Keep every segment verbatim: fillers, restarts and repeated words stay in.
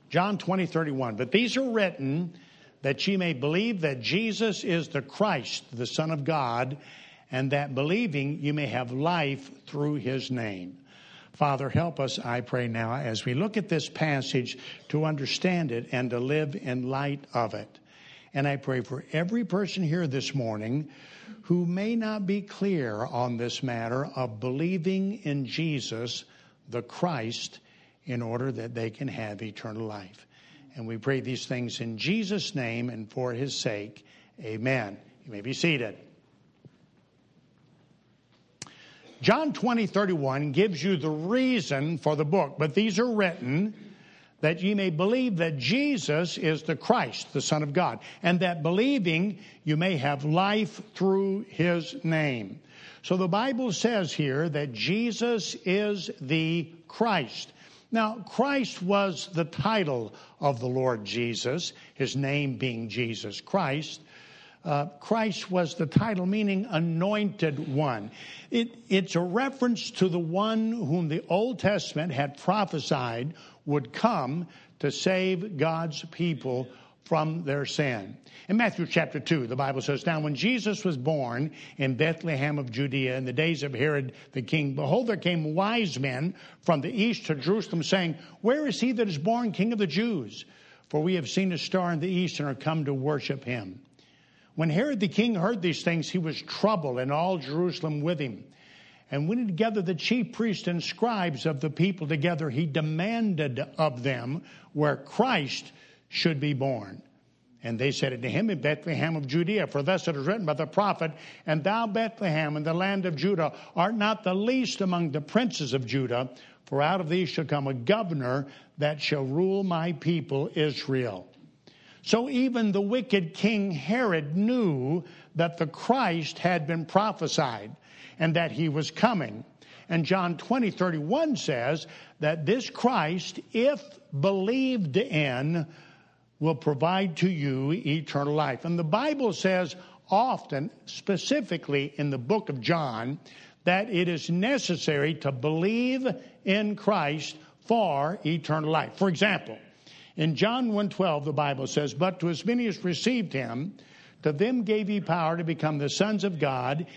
John twenty, thirty-one. But these are written that ye may believe that Jesus is the Christ, the Son of God, and that believing you may have life through his name. Father, help us, I pray now, as we look at this passage to understand it and to live in light of it. And I pray for every person here this morning who may not be clear on this matter of believing in Jesus, the Christ, in order that they can have eternal life. And we pray these things in Jesus' name and for his sake. Amen. You may be seated. John twenty, thirty-one gives you the reason for the book, but these are written that ye may believe that Jesus is the Christ, the Son of God, and that believing you may have life through his name. So the Bible says here that Jesus is the Christ. Now, Christ was the title of the Lord Jesus, his name being Jesus Christ. Uh, Christ was the title, meaning anointed one. It, it's a reference to the one whom the Old Testament had prophesied would come to save God's people from their sin. In Matthew chapter two, the Bible says, Now when Jesus was born in Bethlehem of Judea in the days of Herod the king, behold, there came wise men from the east to Jerusalem, saying, Where is he that is born King of the Jews? For we have seen a star in the east and are come to worship him. When Herod the king heard these things, he was troubled, and all Jerusalem with him. And when he gathered the chief priests and scribes of the people together, he demanded of them where Christ should be born. And they said unto him, In Bethlehem of Judea, for thus it is written by the prophet, And thou, Bethlehem, in the land of Judah, art not the least among the princes of Judah, for out of thee shall come a governor that shall rule my people Israel. So even the wicked King Herod knew that the Christ had been prophesied and that he was coming. And John twenty, thirty-one says that this Christ, if believed in, will provide to you eternal life. And the Bible says often, specifically in the book of John, that it is necessary to believe in Christ for eternal life. For example, in John one twelve, the Bible says, But to as many as received him, to them gave he power to become the sons of God,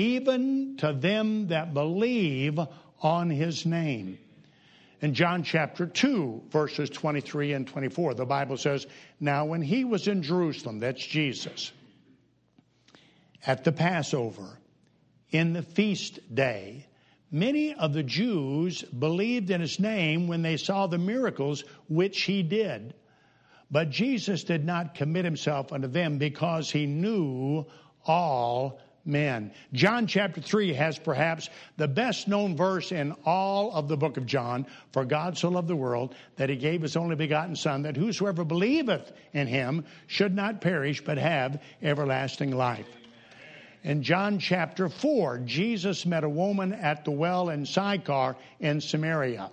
even to them that believe on his name. In John chapter two, verses twenty-three and twenty-four, the Bible says, Now when he was in Jerusalem, that's Jesus, at the Passover, in the feast day, many of the Jews believed in his name when they saw the miracles which he did. But Jesus did not commit himself unto them, because he knew all men. John chapter three has perhaps the best known verse in all of the book of John. For God so loved the world that he gave his only begotten Son, that whosoever believeth in him should not perish, but have everlasting life. In John chapter four, Jesus met a woman at the well in Sychar in Samaria.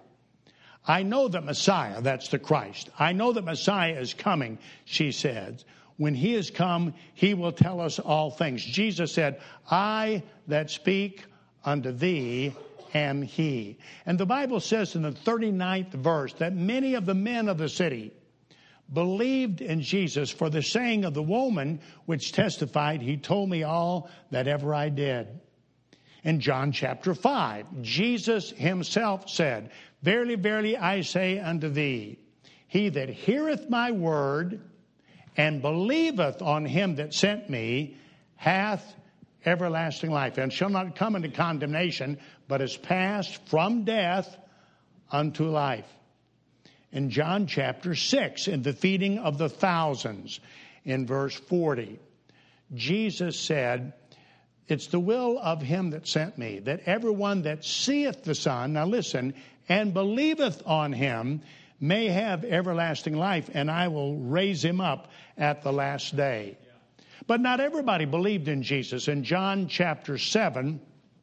I know that Messiah, that's the Christ, I know that Messiah is coming, she said. When he is come, he will tell us all things. Jesus said, I that speak unto thee am he. And the Bible says in the thirty-ninth verse that many of the men of the city believed in Jesus for the saying of the woman which testified, He told me all that ever I did. In John chapter five, Jesus himself said, Verily, verily, I say unto thee, he that heareth my word and believeth on him that sent me hath everlasting life, and shall not come into condemnation, but is passed from death unto life. In John chapter six, in the feeding of the thousands, in verse forty, Jesus said, It's the will of him that sent me, that everyone that seeth the Son, now listen, and believeth on him, may have everlasting life, and I will raise him up at the last day. But not everybody believed in Jesus. In John chapter seven,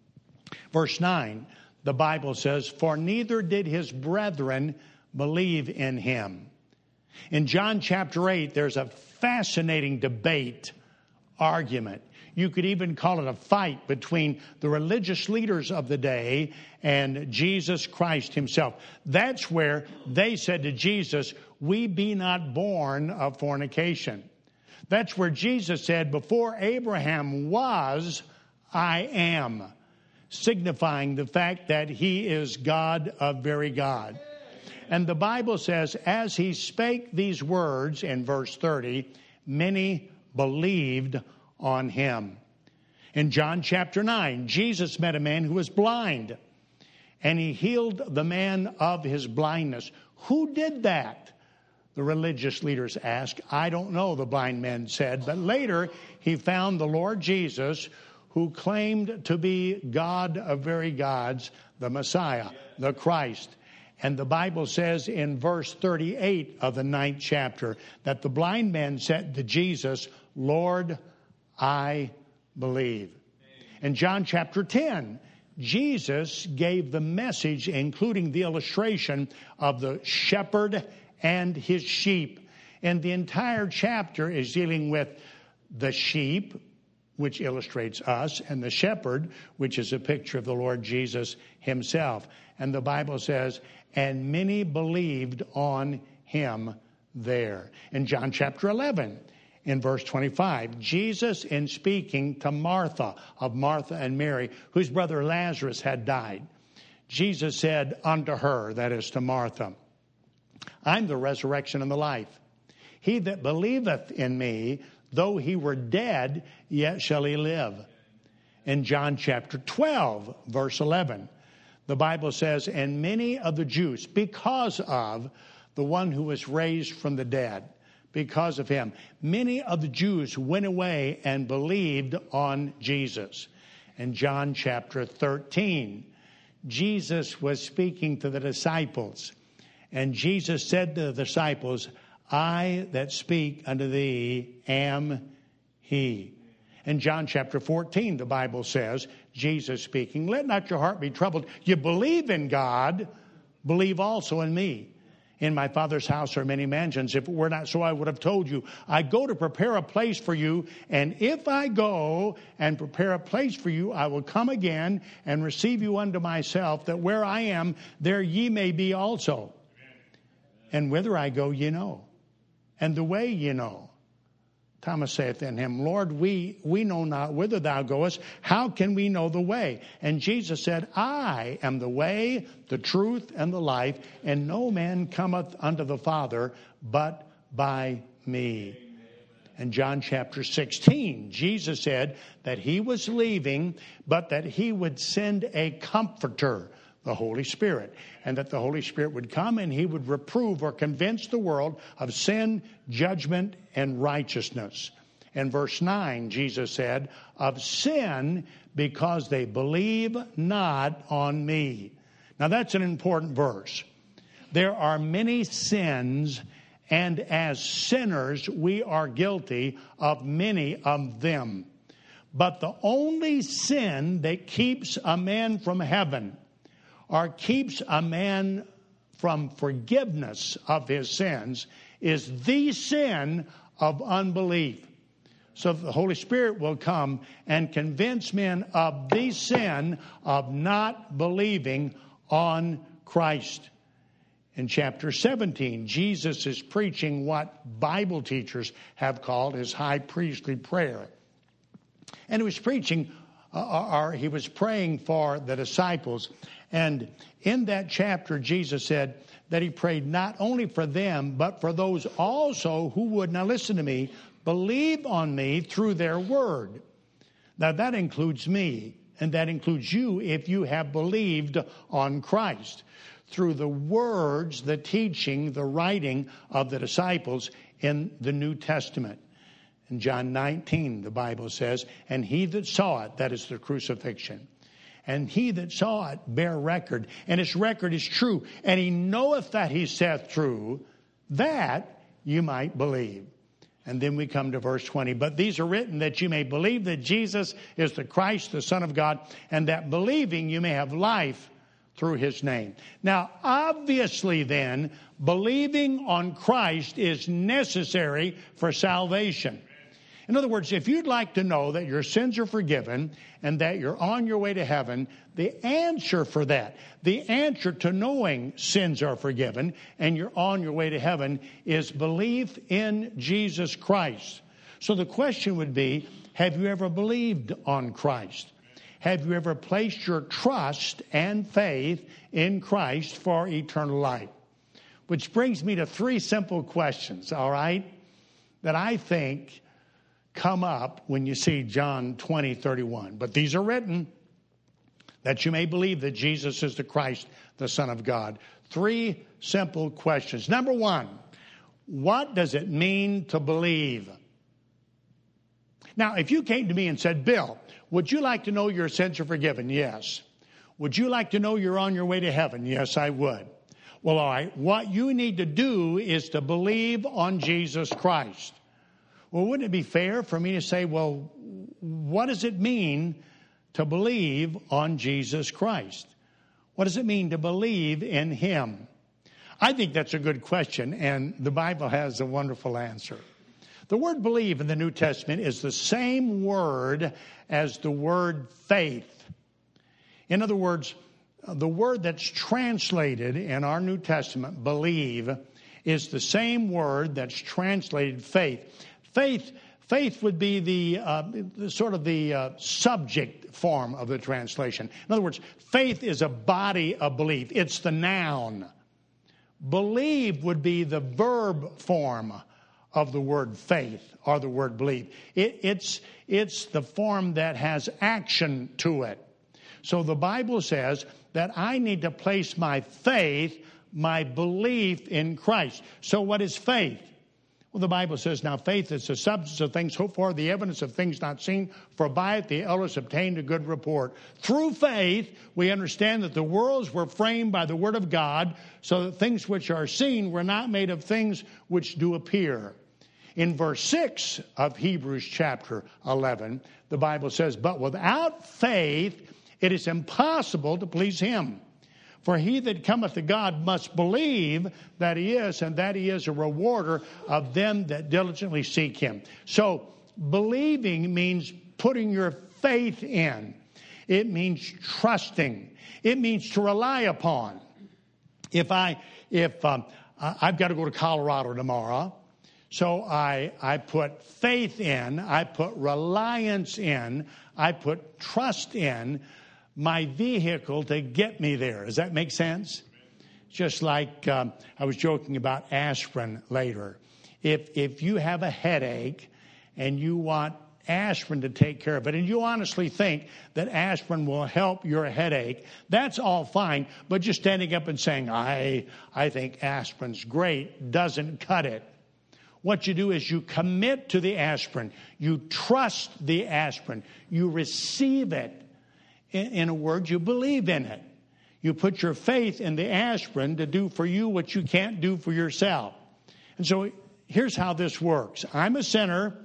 verse nine, the Bible says, For neither did his brethren believe in him. In John chapter eight, there's a fascinating debate, argument. You could even call it a fight between the religious leaders of the day and Jesus Christ himself. That's where they said to Jesus, "We be not born of fornication." That's where Jesus said, "Before Abraham was, I am," signifying the fact that he is God of very God. And the Bible says, as he spake these words in verse thirty, many believed on him. In John chapter nine, Jesus met a man who was blind, and he healed the man of his blindness. Who did that? The religious leaders asked. "I don't know," the blind man said. But later he found the Lord Jesus, who claimed to be God of very gods, the Messiah, the Christ. And the Bible says in verse thirty-eight of the ninth chapter that the blind man said to Jesus, "Lord, I believe." In John chapter ten, Jesus gave the message, including the illustration of the shepherd and his sheep. And the entire chapter is dealing with the sheep, which illustrates us, and the shepherd, which is a picture of the Lord Jesus himself. And the Bible says, and many believed on him there. In John chapter eleven, in verse twenty-five, Jesus, in speaking to Martha, of Martha and Mary, whose brother Lazarus had died, Jesus said unto her, that is to Martha, "I'm the resurrection and the life. He that believeth in me, though he were dead, yet shall he live." In John chapter twelve, verse eleven, the Bible says, and many of the Jews, because of the one who was raised from the dead, because of him, many of the Jews went away and believed on Jesus. In John chapter thirteen, Jesus was speaking to the disciples, and Jesus said to the disciples, "I that speak unto thee am he." In John chapter fourteen, the Bible says, Jesus speaking, "Let not your heart be troubled. You believe in God, believe also in me. In my Father's house are many mansions. If it were not so, I would have told you. I go to prepare a place for you, and if I go and prepare a place for you, I will come again and receive you unto myself, that where I am, there ye may be also. And whither I go, ye know, and the way ye know." Thomas saith in him, "Lord, we, we know not whither thou goest. How can we know the way?" And Jesus said, "I am the way, the truth, and the life, and no man cometh unto the Father but by me." In John chapter sixteen, Jesus said that he was leaving, but that he would send a comforter, the Holy Spirit, and that the Holy Spirit would come and he would reprove or convince the world of sin, judgment, and righteousness. In verse nine, Jesus said, "Of sin, because they believe not on me." Now that's an important verse. There are many sins, and as sinners, we are guilty of many of them. But the only sin that keeps a man from heaven, or keeps a man from forgiveness of his sins, is the sin of unbelief. So the Holy Spirit will come and convince men of the sin of not believing on Christ. In chapter seventeen, Jesus is preaching what Bible teachers have called his high priestly prayer. And he was preaching, uh, or he was praying for the disciples. And in that chapter, Jesus said that he prayed not only for them, but for those also who would, now listen to me, believe on me through their word. Now that includes me, and that includes you if you have believed on Christ through the words, the teaching, the writing of the disciples in the New Testament. In John nineteen, the Bible says, "And he that saw it," that is the crucifixion, "and he that saw it bear record, and his record is true, and he knoweth that he saith true, that you might believe." And then we come to verse twenty. "But these are written that you may believe that Jesus is the Christ, the Son of God, and that believing you may have life through his name." Now, obviously then, believing on Christ is necessary for salvation. In other words, if you'd like to know that your sins are forgiven and that you're on your way to heaven, the answer for that, the answer to knowing sins are forgiven and you're on your way to heaven is belief in Jesus Christ. So the question would be, have you ever believed on Christ? Have you ever placed your trust and faith in Christ for eternal life? Which brings me to three simple questions, all right, that I think come up when you see John twenty thirty-one. But these are written that you may believe that Jesus is the Christ, the Son of God. Three simple questions. Number one, what does it mean to believe? Now, if you came to me and said, Bill, would you like to know your sins are forgiven? Yes. Would you like to know you're on your way to heaven? Yes, I would. Well, all right, what you need to do is to believe on Jesus Christ. Well, wouldn't it be fair for me to say, well, what does it mean to believe on Jesus Christ? What does it mean to believe in Him? I think that's a good question, and the Bible has a wonderful answer. The word believe in the New Testament is the same word as the word faith. In other words, the word that's translated in our New Testament, believe, is the same word that's translated faith. Faith, faith would be the, uh, the sort of the uh, subject form of the translation. In other words, faith is a body of belief. It's the noun. Believe would be the verb form of the word faith or the word believe. It, it's, it's the form that has action to it. So the Bible says that I need to place my faith, my belief in Christ. So what is faith? Well, the Bible says, now faith is the substance of things hoped for, the evidence of things not seen, for by it the elders obtained a good report. Through faith, we understand that the worlds were framed by the word of God, so that things which are seen were not made of things which do appear. In verse six of Hebrews chapter eleven, the Bible says, but without faith, it is impossible to please Him. For he that cometh to God must believe that He is, and that He is a rewarder of them that diligently seek Him. So believing means putting your faith in. It means trusting. It means to rely upon. If I, if um, I've got to go to Colorado tomorrow, so I, I put faith in, I put reliance in, I put trust in my vehicle to get me there. Does that make sense? Just like um, I was joking about aspirin later. If if you have a headache and you want aspirin to take care of it, and you honestly think that aspirin will help your headache, that's all fine. But just standing up and saying, I, I think aspirin's great, doesn't cut it. What you do is you commit to the aspirin. You trust the aspirin. You receive it. In a word, you believe in it. You put your faith in the aspirin to do for you what you can't do for yourself. And so here's how this works. I'm a sinner.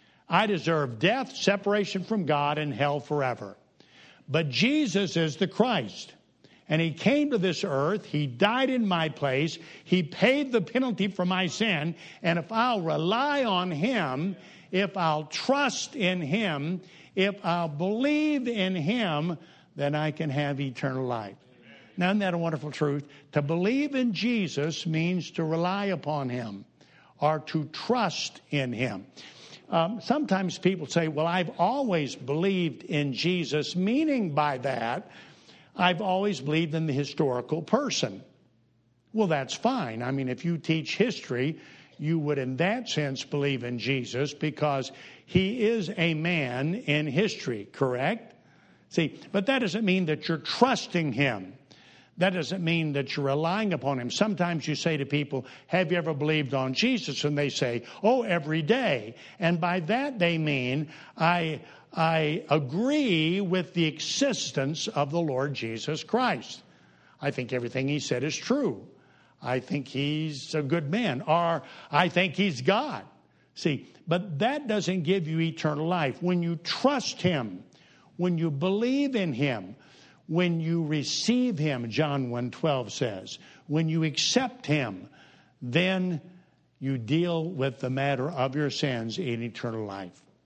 I deserve death, separation from God, and hell forever. But Jesus is the Christ. And He came to this earth. He died in my place. He paid the penalty for my sin. And if I'll rely on Him, if I'll trust in Him, if I'll believe in Him, then I can have eternal life. Amen. Now, isn't that a wonderful truth? To believe in Jesus means to rely upon Him or to trust in Him. Um, sometimes people say, well, I've always believed in Jesus, meaning by that, I've always believed in the historical person. Well, that's fine. I mean, if you teach history, you would in that sense believe in Jesus because He is a man in history, correct? See, but that doesn't mean that you're trusting Him. That doesn't mean that you're relying upon Him. Sometimes you say to people, have you ever believed on Jesus? And they say, oh, every day. And by that they mean, I, I agree with the existence of the Lord Jesus Christ. I think everything He said is true. I think He's a good man, or I think He's God. See, but that doesn't give you eternal life. When you trust Him, when you believe in Him, when you receive Him, John one twelve says, when you accept Him, then you deal with the matter of your sins in eternal life.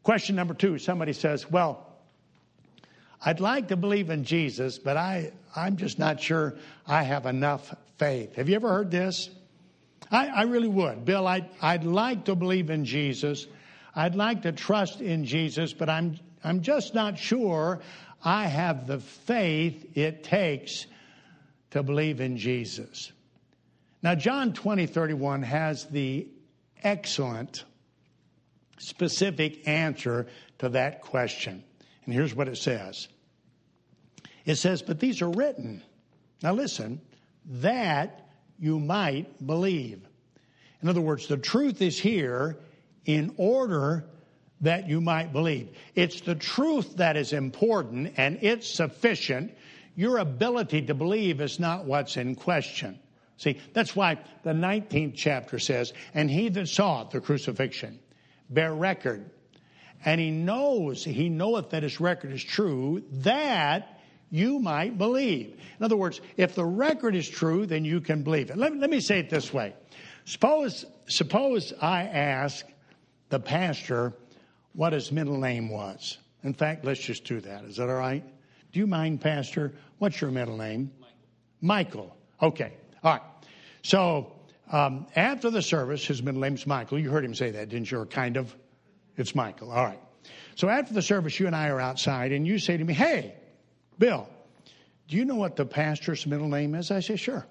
Question number two, somebody says, well, I'd like to believe in Jesus, but I, I'm just not sure I have enough faith. Have you ever heard this? I, I really would. Bill, I'd, I'd like to believe in Jesus. I'd like to trust in Jesus, but I'm, I'm just not sure I have the faith it takes to believe in Jesus. Now, John twenty thirty-one has the excellent, specific answer to that question. And here's what it says. It says, but these are written. Now listen, that you might believe. In other words, the truth is here in order that you might believe. It's the truth that is important, and it's sufficient. Your ability to believe is not what's in question. See, that's why the nineteenth chapter says, and he that saw the crucifixion bear record, and he knows, he knoweth that his record is true, that you might believe. In other words, if the record is true, then you can believe it. Let, let me say it this way. Suppose, suppose I ask the pastor what his middle name was. In fact, let's just do that. Is that all right? Do you mind, Pastor? What's your middle name? Michael. Michael. Okay. All right. So um, after the service, his middle name's Michael. You heard him say that, didn't you? Or kind of? It's Michael. All right. So after the service, you and I are outside, and you say to me, hey, Bill, do you know what the pastor's middle name is? I say, sure.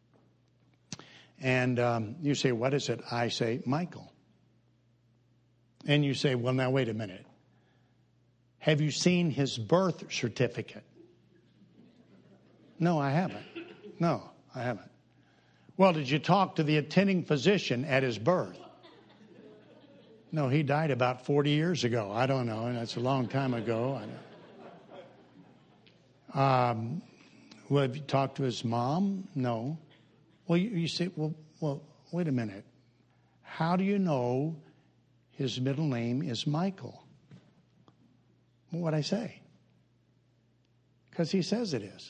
And um, you say, what is it? I say, Michael. And you say, well, now, wait a minute. Have you seen his birth certificate? No, I haven't. No, I haven't. Well, did you talk to the attending physician at his birth? No, he died about forty years ago. I don't know, and that's a long time ago. I don't. Um, well, have you talked to his mom? No. Well, you, you say, well, well, wait a minute. How do you know his middle name is Michael? Well, what'd I say? Because he says it is.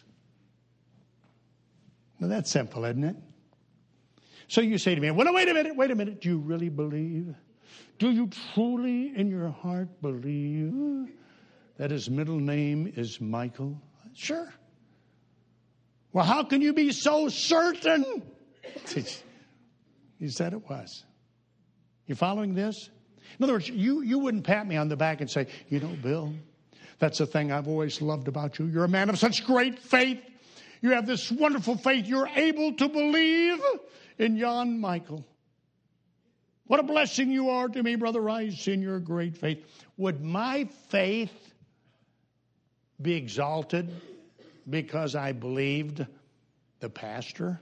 Well, that's simple, isn't it? So you say to me, well, no, wait a minute, wait a minute. Do you really believe? Do you truly in your heart believe that his middle name is Michael? Sure. Well, how can you be so certain? He said it was. You following this? In other words, you, you wouldn't pat me on the back and say, you know, Bill, that's the thing I've always loved about you. You're a man of such great faith. You have this wonderful faith. You're able to believe in yon Michael. What a blessing you are to me, Brother Rice, in your great faith. Would my faith be exalted because I believed the pastor?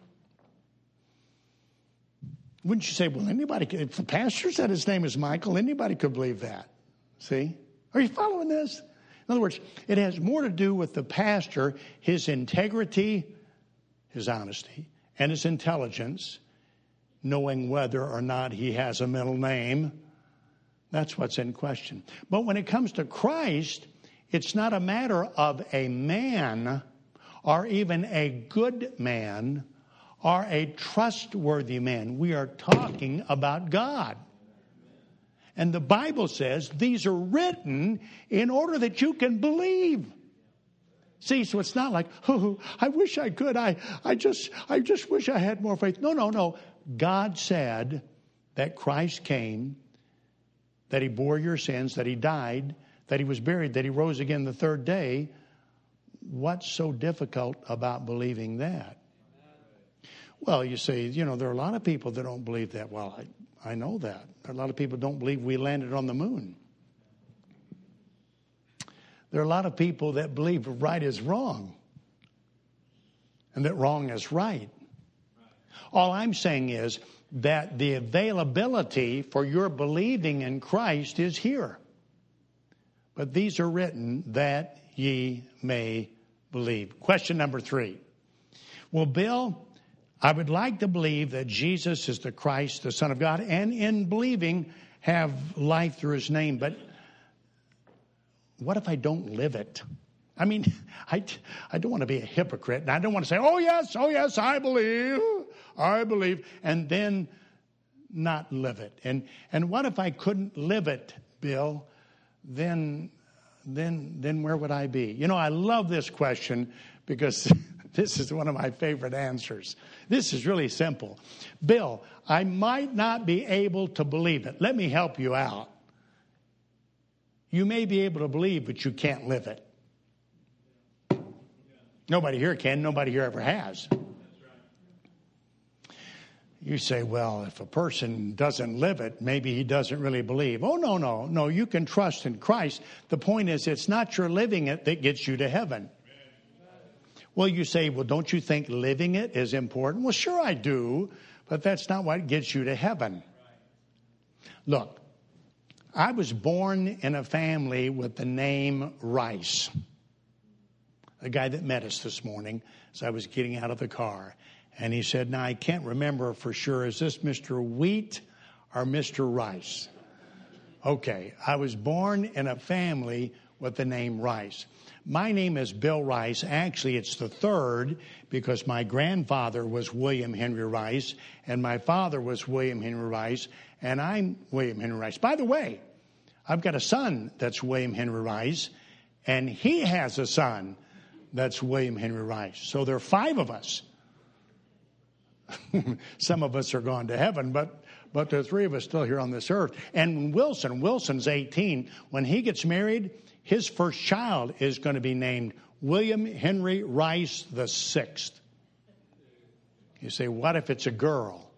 Wouldn't you say, well, anybody could, if the pastor said his name is Michael, anybody could believe that. See? Are you following this? In other words, it has more to do with the pastor, his integrity, his honesty, and his intelligence, knowing whether or not he has a middle name. That's what's in question. But when it comes to Christ, it's not a matter of a man or even a good man or a trustworthy man. We are talking about God. And the Bible says these are written in order that you can believe. See, so it's not like, oh, I wish I could. I, I just, I just wish I had more faith. No, no, no. God said that Christ came, that he bore your sins, that he died, that he was buried, that he rose again the third day. What's so difficult about believing that? Well, you say, you know, there are a lot of people that don't believe that. Well, I, I know that. There are a lot of people who don't believe we landed on the moon. There are a lot of people that believe right is wrong and that wrong is right. All I'm saying is that the availability for your believing in Christ is here. But these are written that ye may believe. Question number three. Well, Bill, I would like to believe that Jesus is the Christ, the Son of God, and in believing have life through his name. But what if I don't live it? I mean, I, I don't want to be a hypocrite. And I don't want to say, oh, yes, oh, yes, I believe, I believe, and then not live it. And, and what if I couldn't live it, Bill? then, then, then where would I be? You know, I love this question because this is one of my favorite answers. This is really simple. Bill, I might not be able to believe it. Let me help you out. You may be able to believe, but you can't live it. Nobody here can. Nobody here ever has. You say, well, if a person doesn't live it, maybe he doesn't really believe. Oh, no, no, no. You can trust in Christ. The point is, it's not your living it that gets you to heaven. Well, you say, well, don't you think living it is important? Well, sure I do, but that's not what gets you to heaven. Look, I was born in a family with the name Rice. The guy that met us this morning as I was getting out of the car. And he said, now, I can't remember for sure, is this Mister Wheat or Mister Rice? Okay, I was born in a family with the name Rice. My name is Bill Rice. Actually, it's the third because my grandfather was William Henry Rice, and my father was William Henry Rice, and I'm William Henry Rice. By the way, I've got a son that's William Henry Rice, and he has a son that's William Henry Rice. So there are five of us. Some of us are gone to heaven, but but there are three of us still here on this earth. And Wilson, Wilson's eighteen. When he gets married, his first child is going to be named William Henry Rice the Sixth. You say, what if it's a girl?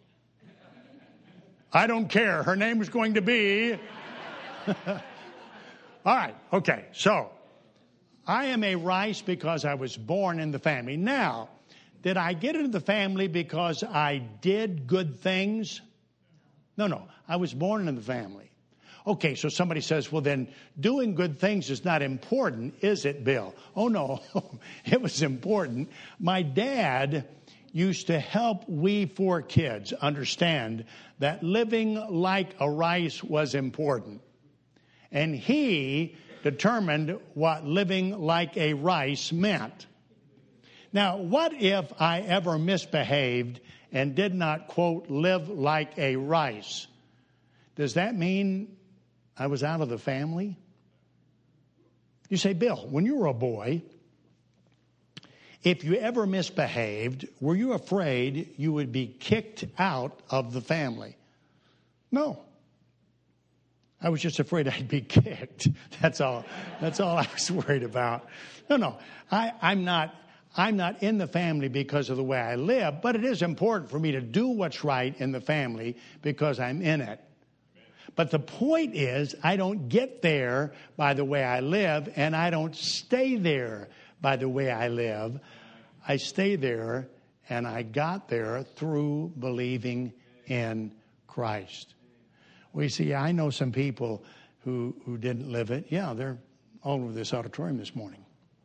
I don't care. Her name is going to be. All right. Okay. So I am a Rice because I was born in the family. Now, did I get into the family because I did good things? No, no. I was born in the family. Okay, so somebody says, well, then doing good things is not important, is it, Bill? Oh, no, it was important. My dad used to help we four kids understand that living like a Rice was important. And he determined what living like a Rice meant. Now, what if I ever misbehaved and did not, quote, live like a Rice? Does that mean I was out of the family? You say, Bill, when you were a boy, if you ever misbehaved, were you afraid you would be kicked out of the family? No. I was just afraid I'd be kicked. That's all. That's all I was worried about. No, no. I, I'm not... I'm not in the family because of the way I live, but it is important for me to do what's right in the family because I'm in it. But the point is, I don't get there by the way I live, and I don't stay there by the way I live. I stay there, and I got there through believing in Christ. Well, you see, I know some people who, who didn't live it. Yeah, they're all over this auditorium this morning.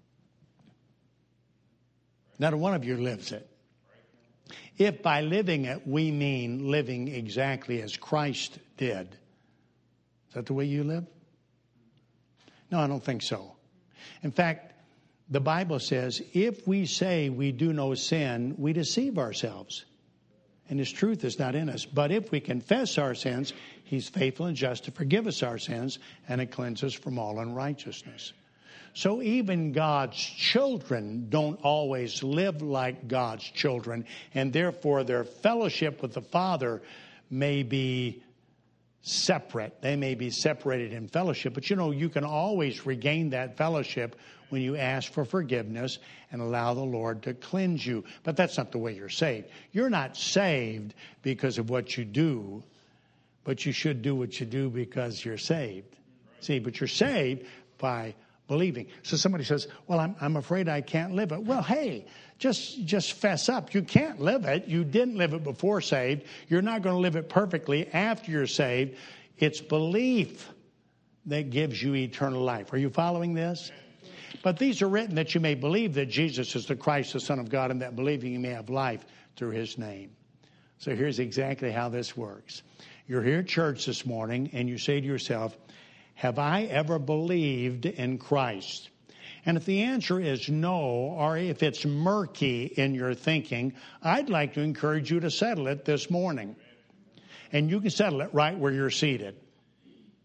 Not one of you lives it. If by living it we mean living exactly as Christ did, is that the way you live? No, I don't think so. In fact, the Bible says, if we say we do no sin, we deceive ourselves, and His truth is not in us. But if we confess our sins, He's faithful and just to forgive us our sins and to cleanse us from all unrighteousness. So even God's children don't always live like God's children, and therefore their fellowship with the Father may be separate. They may be separated in fellowship, but you know, you can always regain that fellowship when you ask for forgiveness and allow the Lord to cleanse you. But that's not the way you're saved. You're not saved because of what you do, but you should do what you do because you're saved. See, but you're saved by believing. So somebody says, well, I'm, I'm afraid I can't live it. Well, hey, just, just fess up. You can't live it. You didn't live it before saved. You're not going to live it perfectly after you're saved. It's belief that gives you eternal life. Are you following this? But these are written that you may believe that Jesus is the Christ, the Son of God, and that believing you may have life through His name. So here's exactly how this works. You're here at church this morning and you say to yourself, have I ever believed in Christ? And if the answer is no, or if it's murky in your thinking, I'd like to encourage you to settle it this morning. And you can settle it right where you're seated.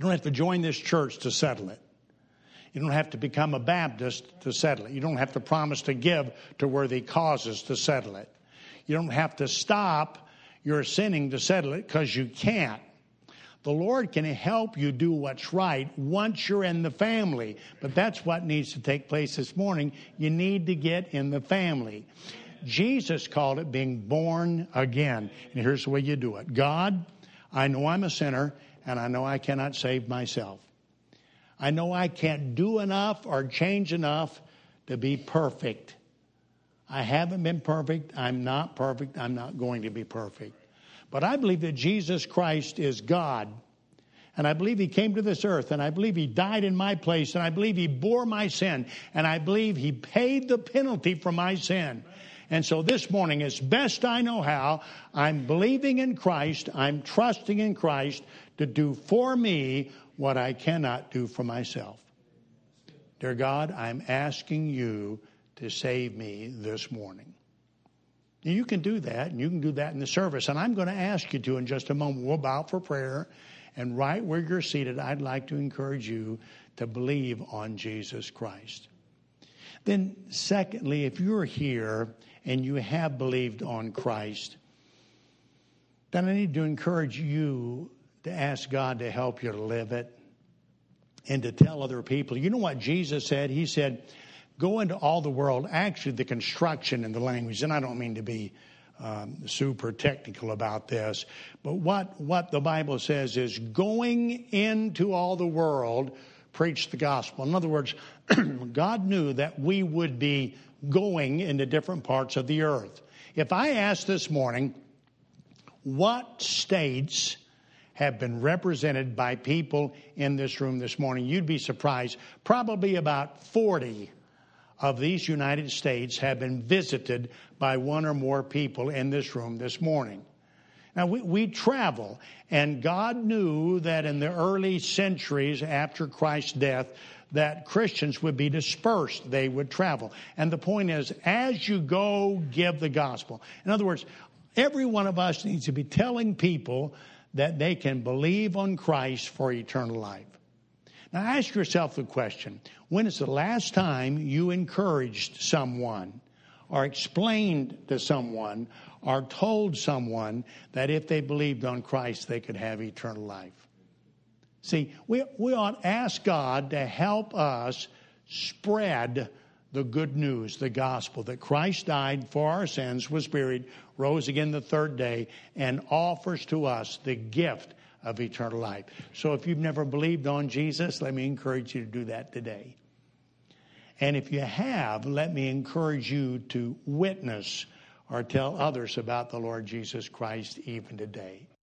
You don't have to join this church to settle it. You don't have to become a Baptist to settle it. You don't have to promise to give to worthy causes to settle it. You don't have to stop your sinning to settle it, because you can't. The Lord can help you do what's right once you're in the family. But that's what needs to take place this morning. You need to get in the family. Jesus called it being born again. And here's the way you do it. God, I know I'm a sinner, and I know I cannot save myself. I know I can't do enough or change enough to be perfect. I haven't been perfect. I'm not perfect. I'm not going to be perfect. But I believe that Jesus Christ is God. And I believe he came to this earth. And I believe he died in my place. And I believe he bore my sin. And I believe he paid the penalty for my sin. And so this morning, as best I know how, I'm believing in Christ. I'm trusting in Christ to do for me what I cannot do for myself. Dear God, I'm asking you to save me this morning. And you can do that, and you can do that in the service. And I'm going to ask you to in just a moment. We'll bow for prayer. And right where you're seated, I'd like to encourage you to believe on Jesus Christ. Then secondly, if you're here and you have believed on Christ, then I need to encourage you to ask God to help you to live it and to tell other people. You know what Jesus said? He said, go into all the world. Actually, the construction and the language, and I don't mean to be um, super technical about this, but what, what the Bible says is going into all the world, preach the gospel. In other words, God knew that we would be going into different parts of the earth. If I asked this morning, what states have been represented by people in this room this morning, you'd be surprised. Probably about forty of these United States have been visited by one or more people in this room this morning. Now, we, we travel, and God knew that in the early centuries after Christ's death, that Christians would be dispersed. They would travel. And the point is, as you go, give the gospel. In other words, every one of us needs to be telling people that they can believe on Christ for eternal life. Now, ask yourself the question, when is the last time you encouraged someone or explained to someone or told someone that if they believed on Christ, they could have eternal life? See, we, we ought to ask God to help us spread the good news, the gospel, that Christ died for our sins, was buried, rose again the third day, and offers to us the gift of eternal life. So if you've never believed on Jesus, let me encourage you to do that today. And if you have, let me encourage you to witness or tell others about the Lord Jesus Christ even today.